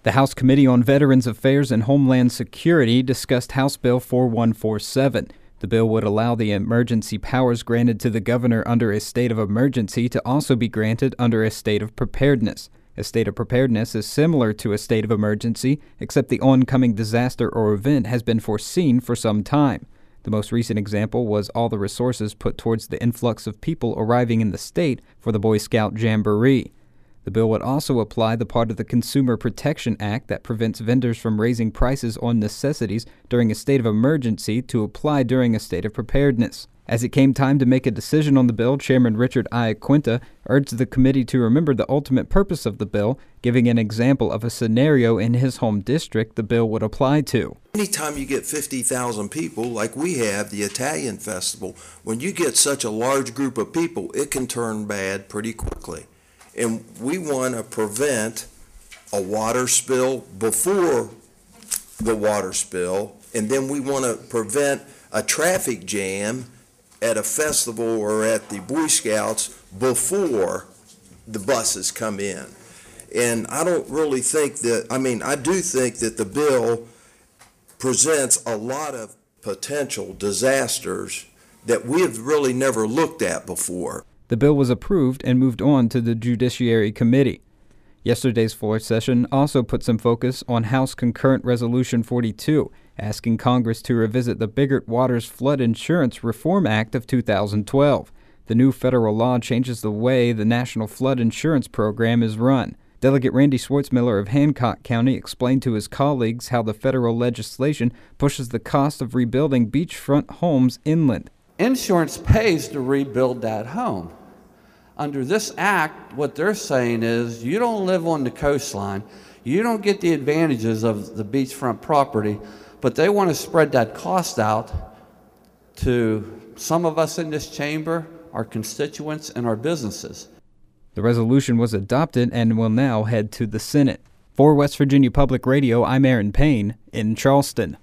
The House Committee on Veterans Affairs and Homeland Security discussed House Bill 4147. The bill would allow the emergency powers granted to the governor under a state of emergency to also be granted under a state of preparedness. A state of preparedness is similar to a state of emergency, except the oncoming disaster or event has been foreseen for some time. The most recent example was all the resources put towards the influx of people arriving in the state for the Boy Scout Jamboree. The bill would also apply the part of the Consumer Protection Act that prevents vendors from raising prices on necessities during a state of emergency to apply during a state of preparedness. As it came time to make a decision on the bill, Chairman Richard Iaquinta urged the committee to remember the ultimate purpose of the bill, giving an example of a scenario in his home district the bill would apply to. Anytime you get 50,000 people, like we have, the Italian Festival, when you get such a large group of people, it can turn bad pretty quickly. And we want to prevent a water spill before the water spill, and then we want to prevent a traffic jam at a festival or at the Boy Scouts before the buses come in. And I don't really think that, I do think that the bill presents a lot of potential disasters that we have really never looked at before. The bill was approved and moved on to the Judiciary Committee. Yesterday's floor session also put some focus on House Concurrent Resolution 42, asking Congress to revisit the Biggert-Waters Flood Insurance Reform Act of 2012. The new federal law changes the way the National Flood Insurance Program is run. Delegate Randy Schwartzmiller of Hancock County explained to his colleagues how the federal legislation pushes the cost of rebuilding beachfront homes inland. Insurance pays to rebuild that home. Under this act, what they're saying is you don't live on the coastline, you don't get the advantages of the beachfront property, but they want to spread that cost out to some of us in this chamber, our constituents, and our businesses. The resolution was adopted and will now head to the Senate. For West Virginia Public Radio, I'm Aaron Payne in Charleston.